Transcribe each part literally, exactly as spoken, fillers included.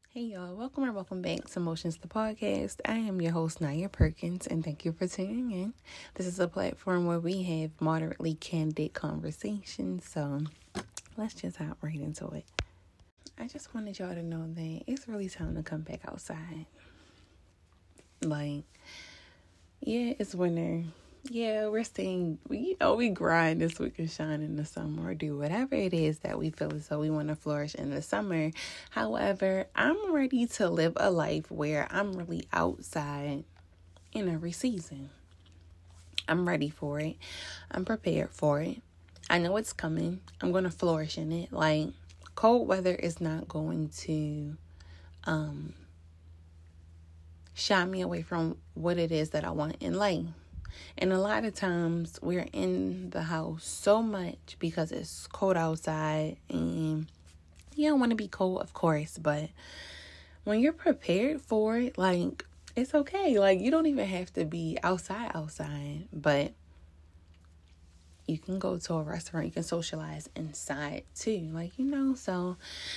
Hey y'all, welcome or welcome back to Emotions the Podcast. I am your host, Naya Perkins, and thank you for tuning in. This is a platform where we have moderately candid conversations, so let's just hop right into it. I just wanted y'all to know that it's really time to come back outside. Like, yeah, it's winter. Yeah, we're staying, you know, we grind this week and shine in the summer or do whatever it is that we feel as though we want to flourish in the summer. However, I'm ready to live a life where I'm really outside in every season. I'm ready for it. I'm prepared for it. I know it's coming. I'm going to flourish in it. Like, cold weather is not going to um, shy me away from what it is that I want in life. And a lot of times we're in the house so much because it's cold outside and you don't want to be cold, of course. But when you're prepared for it, like, it's okay. Like, you don't even have to be outside outside, but you can go to a restaurant. You can socialize inside too. Like, you know, so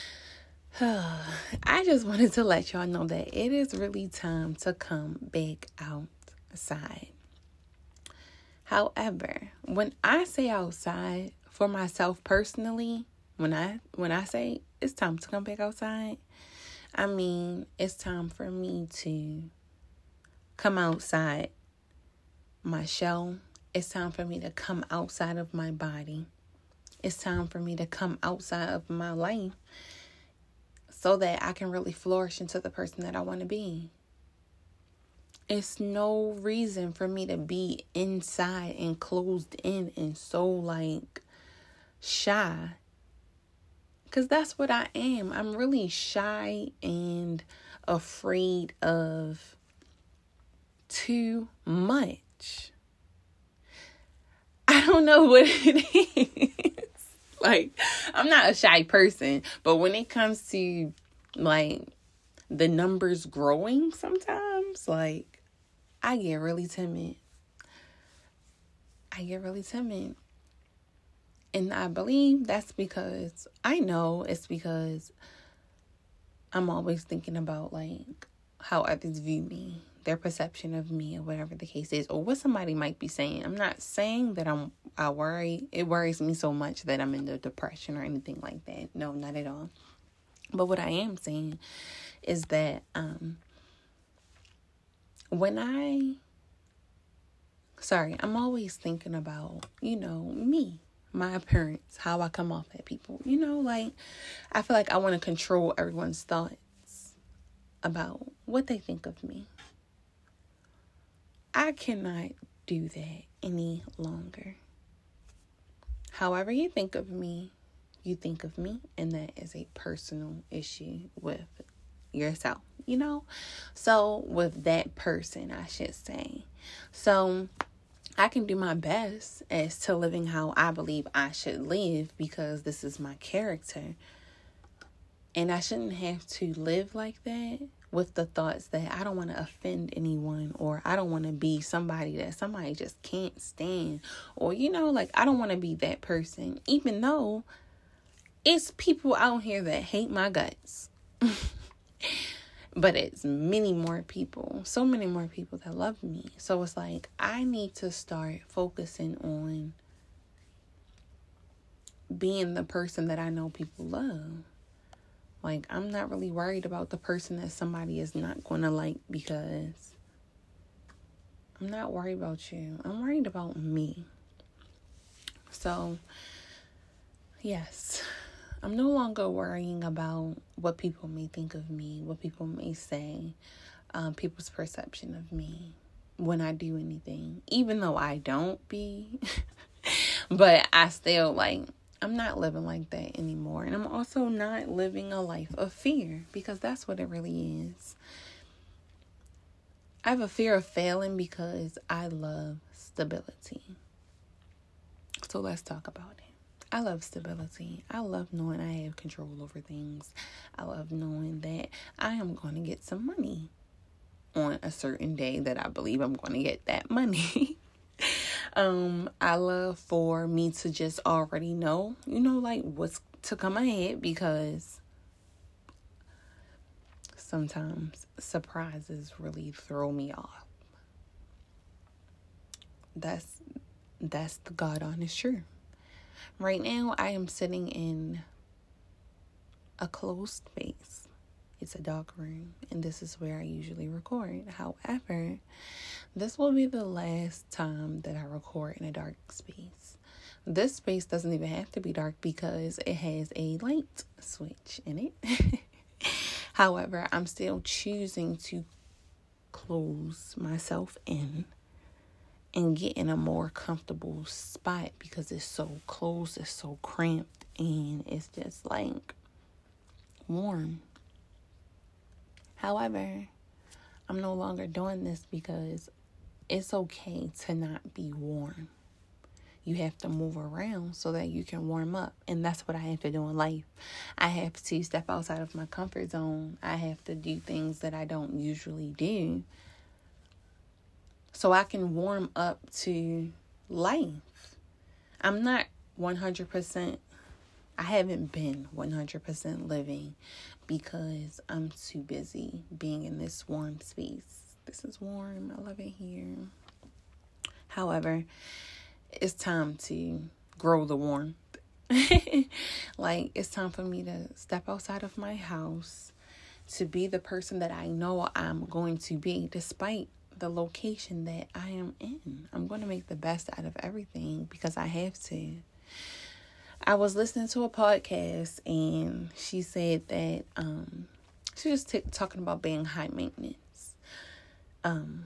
I just wanted to let y'all know that it is really time to come back outside. However, when I say outside, for myself personally, when I when I say it's time to come back outside, I mean it's time for me to come outside my shell. It's time for me to come outside of my body. It's time for me to come outside of my life so that I can really flourish into the person that I want to be. It's no reason for me to be inside and closed in and so like shy. Because that's what I am. I'm really shy and afraid of too much. I don't know what it is. Like, I'm not a shy person. But when it comes to like the numbers growing sometimes, like, I get really timid. I get really timid. And I believe that's because, I know it's because I'm always thinking about, like, how others view me, their perception of me, or whatever the case is, or what somebody might be saying. I'm not saying that I'm, I worry. It worries me so much that I'm in the depression or anything like that. No, not at all. But what I am saying is that, um, when I, sorry, I'm always thinking about, you know, me, my appearance, how I come off at people, you know, like, I feel like I want to control everyone's thoughts about what they think of me. I cannot do that any longer. However you think of me, you think of me, and that is a personal issue with yourself. You know, so with that person, I should say. So I can do my best as to living how I believe I should live because this is my character. And I shouldn't have to live like that with the thoughts that I don't want to offend anyone, or I don't want to be somebody that somebody just can't stand, or, you know, like, I don't want to be that person, even though it's people out here that hate my guts. But it's many more people, so many more people that love me. So it's like, I need to start focusing on being the person that I know people love. Like, I'm not really worried about the person that somebody is not going to like, because I'm not worried about you. I'm worried about me. So, yes. I'm no longer worrying about what people may think of me, what people may say, um, people's perception of me when I do anything, even though I don't be. But I still, like, I'm not living like that anymore. And I'm also not living a life of fear, because that's what it really is. I have a fear of failing because I love stability. So let's talk about it. I love stability. I love knowing I have control over things. I love knowing that I am going to get some money on a certain day that I believe I'm going to get that money. um, I love for me to just already know, you know, like, what's to come ahead, because sometimes surprises really throw me off. That's that's the God honest truth. Right now, I am sitting in a closed space. It's a dark room, and this is where I usually record. However, this will be the last time that I record in a dark space. This space doesn't even have to be dark because it has a light switch in it. However, I'm still choosing to close myself in and get in a more comfortable spot because it's so close, it's so cramped, and it's just like warm. However, I'm no longer doing this because it's okay to not be warm. You have to move around so that you can warm up. And that's what I have to do in life. I have to step outside of my comfort zone. I have to do things that I don't usually do so I can warm up to life. I'm not one hundred percent, I haven't been one hundred percent living because I'm too busy being in this warm space. This is warm. I love it here. However, it's time to grow the warmth. Like, it's time for me to step outside of my house to be the person that I know I'm going to be, despite the location that I am in. I'm going to make the best out of everything because I have to. I was listening to a podcast and she said that um, she was t- talking about being high maintenance. Um,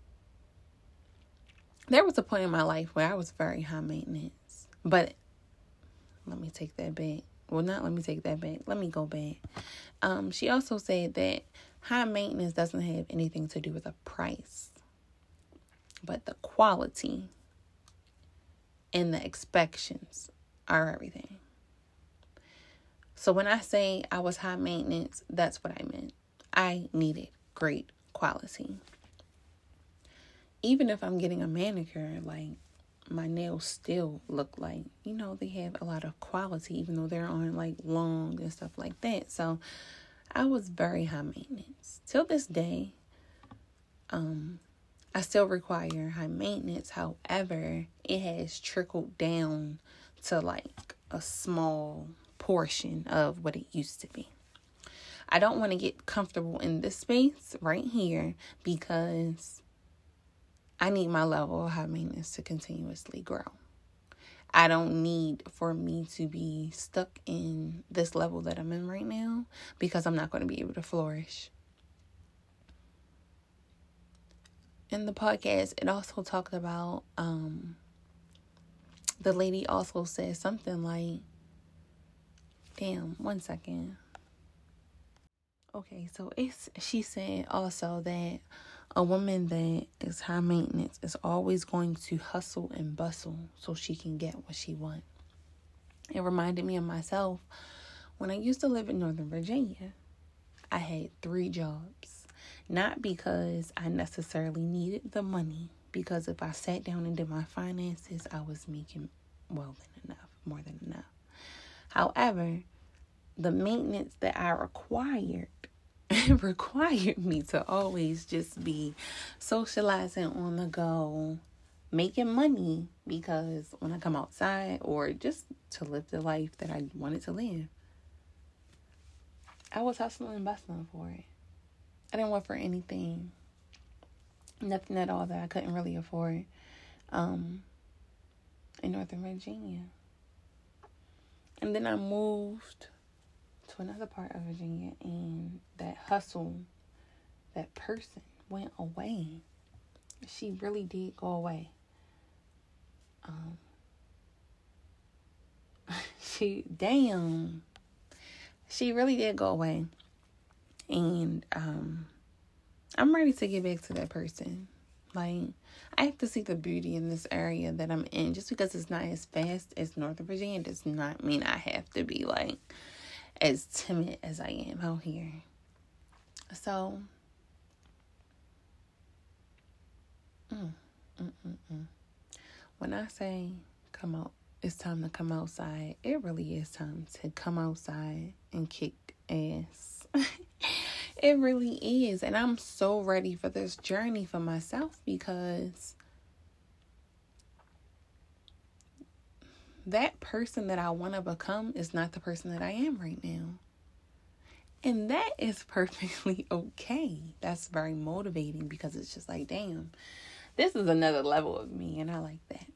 there was a point in my life where I was very high maintenance, but let me take that back. Well, not let me take that back. Let me go back. Um, she also said that high maintenance doesn't have anything to do with the price, but the quality and the expectations are everything. So when I say I was high maintenance, that's what I meant. I needed great quality. Even if I'm getting a manicure, like, my nails still look like, you know, they have a lot of quality, even though they're on like long and stuff like that. So I was very high maintenance. Till this day, um, I still require high maintenance. However, it has trickled down to like a small portion of what it used to be. I don't want to get comfortable in this space right here because I need my level of high maintenance to continuously grow. I don't need for me to be stuck in this level that I'm in right now because I'm not going to be able to flourish. In the podcast, it also talked about, um, the lady also said something like, damn, one second. Okay, so it's, she said also that a woman that is high maintenance is always going to hustle and bustle so she can get what she wants. It reminded me of myself when I used to live in Northern Virginia. I had three jobs, not because I necessarily needed the money, because if I sat down and did my finances, I was making well than enough, more than enough. However, the maintenance that I required required me to always just be socializing on the go, making money, because when I come outside or just to live the life that I wanted to live, I was hustling and bustling for it. I didn't want for anything, nothing at all that I couldn't really afford um, in Northern Virginia. And then I moved to another part of Virginia, and that hustle, that person went away. She really did go away. Um, she, damn, she really did go away. And um, I'm ready to get back to that person. Like, I have to see the beauty in this area that I'm in. Just because it's not as fast as Northern Virginia does not mean I have to be like as timid as I am out here. So, mm, mm, mm, mm. when I say come out, it's time to come outside, it really is time to come outside and kick ass. It It really is. And I'm so ready for this journey for myself, because that person that I want to become is not the person that I am right now. And that is perfectly okay. That's very motivating, because it's just like, damn, this is another level of me, and I like that.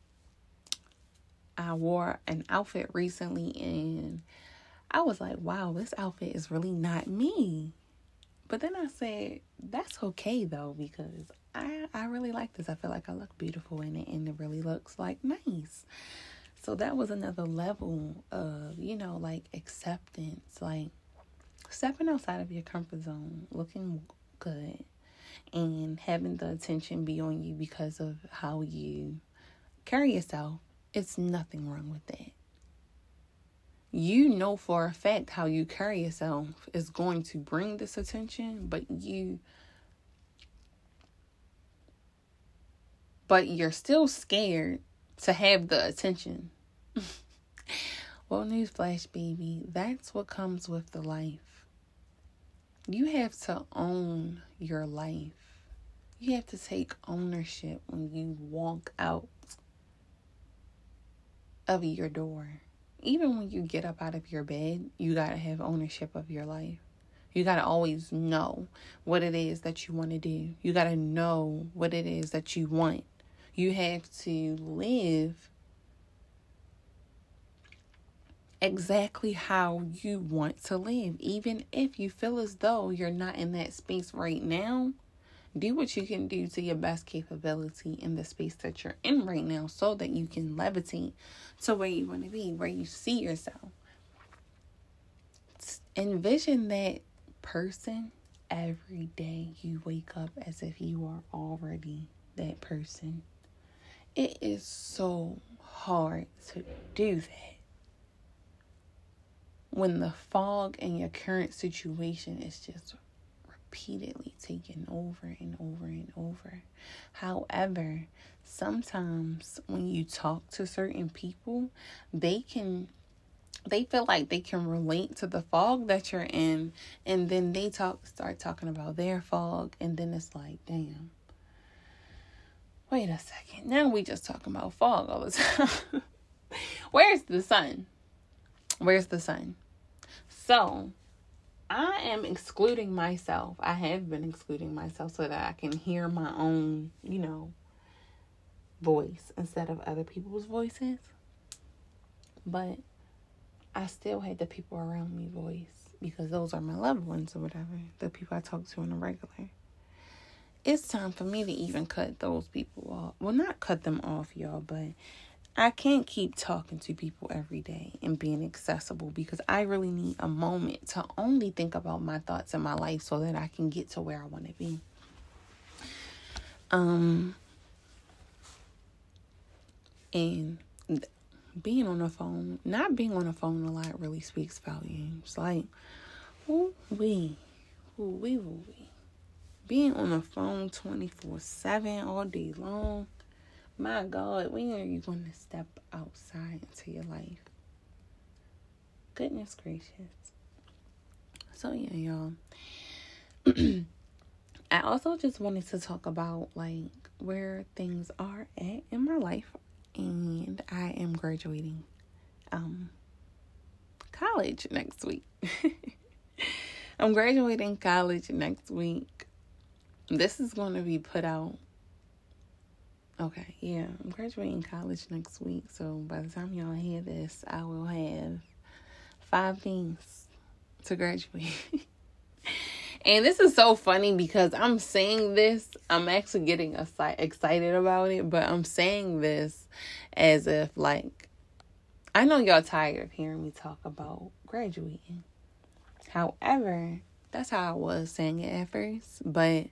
I wore an outfit recently, and I was like, wow, this outfit is really not me. But then I said, that's okay, though, because I, I really like this. I feel like I look beautiful in it, and it really looks, like, nice. So that was another level of, you know, like, acceptance, like, stepping outside of your comfort zone, looking good, and having the attention be on you because of how you carry yourself. It's nothing wrong with that. You know for a fact how you carry yourself is going to bring this attention, but you, but you're still scared to have the attention. Well, newsflash, baby, that's what comes with the life. You have to own your life. You have to take ownership when you walk out of your door. Even when you get up out of your bed, you got to have ownership of your life. You got to always know what it is that you want to do. You got to know what it is that you want. You have to live exactly how you want to live. Even if you feel as though you're not in that space right now, do what you can do to your best capability in the space that you're in right now, so that you can levitate to where you want to be, where you see yourself. Envision that person every day you wake up as if you are already that person. It is so hard to do that when the fog in your current situation is just repeatedly taken over and over and over. However, sometimes when you talk to certain people, they can they feel like they can relate to the fog that you're in, and then they talk start talking about their fog, and then it's like, damn, wait a second, now we just talking about fog all the time. Where's the sun? Where's the sun? So I am excluding myself. I have been excluding myself so that I can hear my own, you know, voice instead of other people's voices. But I still had the people around me voice, because those are my loved ones or whatever, the people I talk to on a regular. It's time for me to even cut those people off. Well, not cut them off, y'all, but I can't keep talking to people every day and being accessible, because I really need a moment to only think about my thoughts in my life so that I can get to where I want to be. Um, and being on the phone, not being on the phone a lot really speaks volumes. Like, ooh wee, ooh wee, ooh wee. Being on the phone twenty-four seven all day long. My God, when are you going to step outside into your life? Goodness gracious. So yeah, y'all. I also just wanted to talk about like where things are at in my life, and I am graduating um college next week. I'm graduating college next week. This is going to be put out. Okay, yeah, I'm graduating college next week, so by the time y'all hear this, I will have five things to graduate. And this is so funny because I'm saying this, I'm actually getting excited about it, but I'm saying this as if, like, I know y'all tired of hearing me talk about graduating. However, that's how I was saying it at first, but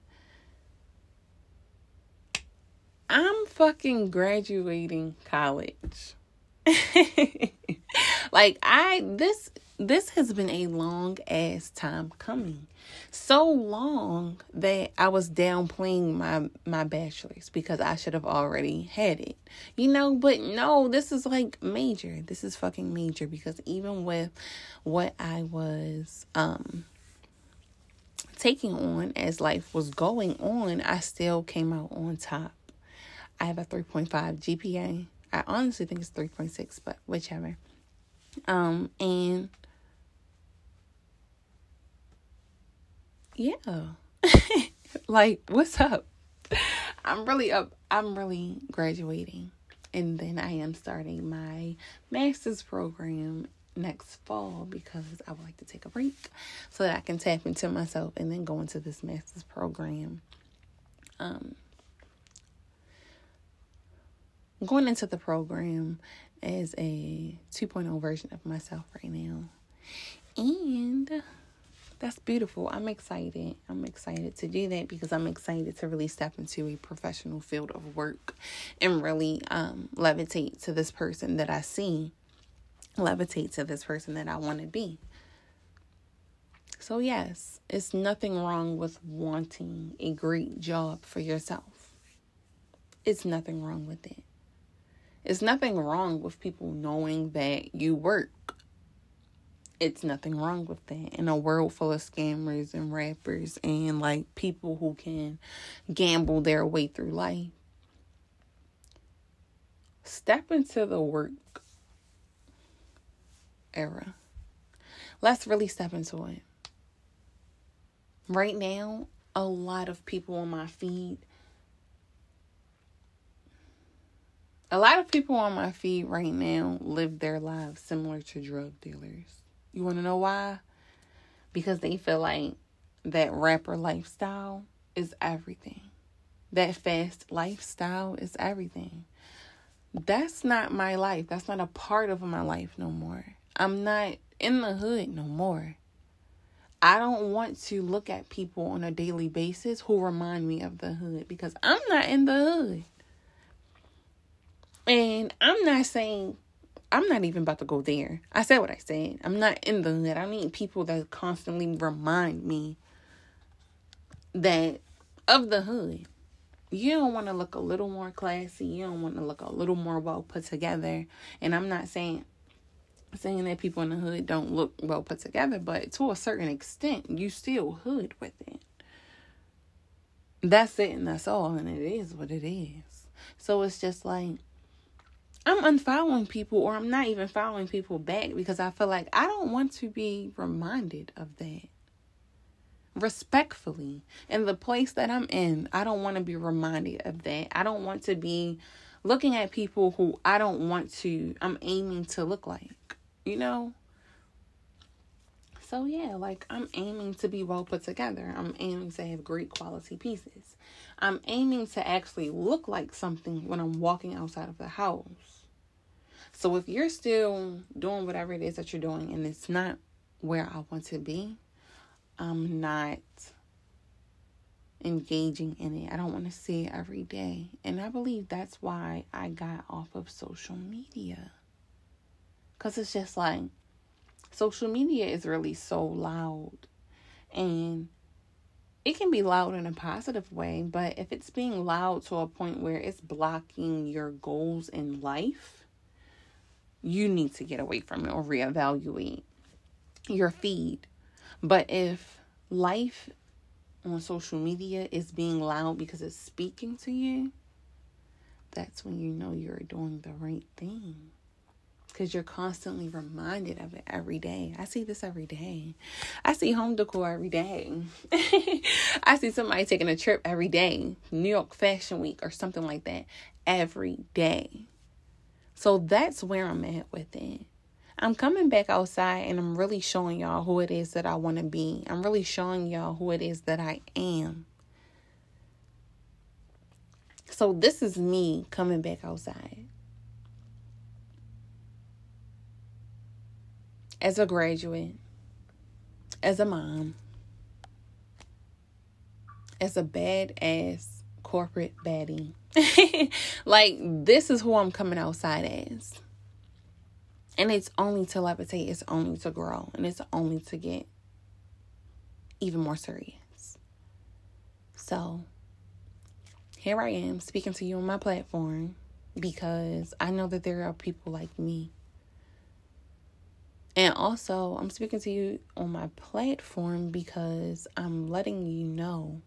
I'm fucking graduating college. Like, I, this, this has been a long ass time coming. So long that I was downplaying my, my bachelor's because I should have already had it, you know, but no, this is like major. This is fucking major, because even with what I was, um, taking on as life was going on, I still came out on top. I have a three point five G P A. I honestly think it's three point six, but whichever. Um, and yeah, like, what's up? I'm really up. I'm really graduating. And then I am starting my master's program next fall because I would like to take a break so that I can tap into myself and then go into this master's program. Um, going into the program as a two point oh version of myself right now. And that's beautiful. I'm excited. I'm excited to do that because I'm excited to really step into a professional field of work and really um, levitate to this person that I see, levitate to this person that I want to be. So yes, it's nothing wrong with wanting a great job for yourself. It's nothing wrong with it. It's nothing wrong with people knowing that you work. It's nothing wrong with that. In a world full of scammers and rappers and like people who can gamble their way through life, step into the work era. Let's really step into it. Right now, a lot of people on my feed, a lot of people on my feed right now live their lives similar to drug dealers. You want to know why? Because they feel like that rapper lifestyle is everything. That fast lifestyle is everything. That's not my life. That's not a part of my life no more. I'm not in the hood no more. I don't want to look at people on a daily basis who remind me of the hood because I'm not in the hood. And I'm not saying, I'm not even about to go there. I said what I said. I'm not in the hood. I need people that constantly remind me that of the hood. You don't want to look a little more classy. You don't want to look a little more well put together. And I'm not saying saying that people in the hood don't look well put together, but to a certain extent, you still hood with it. That's it and that's all. And it is what it is. So it's just like, I'm unfollowing people, or I'm not even following people back because I feel like I don't want to be reminded of that. Respectfully, in the place that I'm in, I don't want to be reminded of that. I don't want to be looking at people who I don't want to, I'm aiming to look like, you know? So yeah, like I'm aiming to be well put together. I'm aiming to have great quality pieces. I'm aiming to actually look like something when I'm walking outside of the house. So if you're still doing whatever it is that you're doing and it's not where I want to be, I'm not engaging in it. I don't want to see it every day. And I believe that's why I got off of social media. Because it's just like, social media is really so loud. And it can be loud in a positive way, but if it's being loud to a point where it's blocking your goals in life, you need to get away from it or reevaluate your feed. But if life on social media is being loud because it's speaking to you, that's when you know you're doing the right thing. Because you're constantly reminded of it every day. I see this every day. I see home decor every day. I see somebody taking a trip every day. New York Fashion Week or something like that every day. So that's where I'm at with it. I'm coming back outside and I'm really showing y'all who it is that I want to be. I'm really showing y'all who it is that I am. So this is me coming back outside. As a graduate, as a mom, as a badass corporate baddie. Like, this is who I'm coming outside as. And it's only to levitate, it's only to grow, and it's only to get even more serious. So, here I am speaking to you on my platform because I know that there are people like me. And also, I'm speaking to you on my platform because I'm letting you know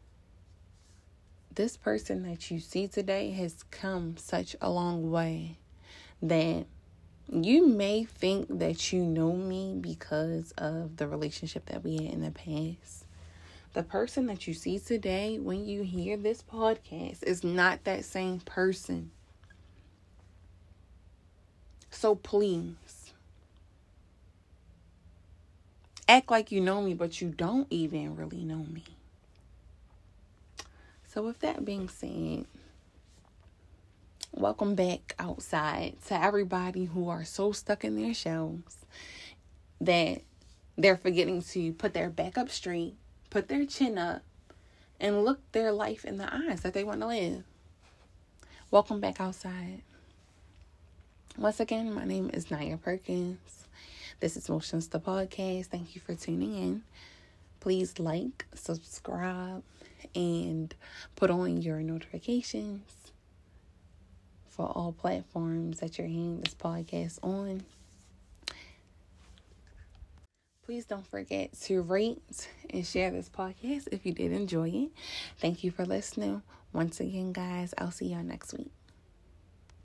this person that you see today has come such a long way that you may think that you know me because of the relationship that we had in the past. The person that you see today, when you hear this podcast, is not that same person. So please, act like you know me, but you don't even really know me. So with that being said, welcome back outside to everybody who are so stuck in their shells that they're forgetting to put their back up straight, put their chin up, and look their life in the eyes that they want to live. Welcome back outside. Once again, my name is Naya Perkins. This is Motions the Podcast. Thank you for tuning in. Please like, subscribe, and put on your notifications for all platforms that you're hearing this podcast on. Please don't forget to rate and share this podcast if you did enjoy it. Thank you for listening. Once again, guys, I'll see y'all next week.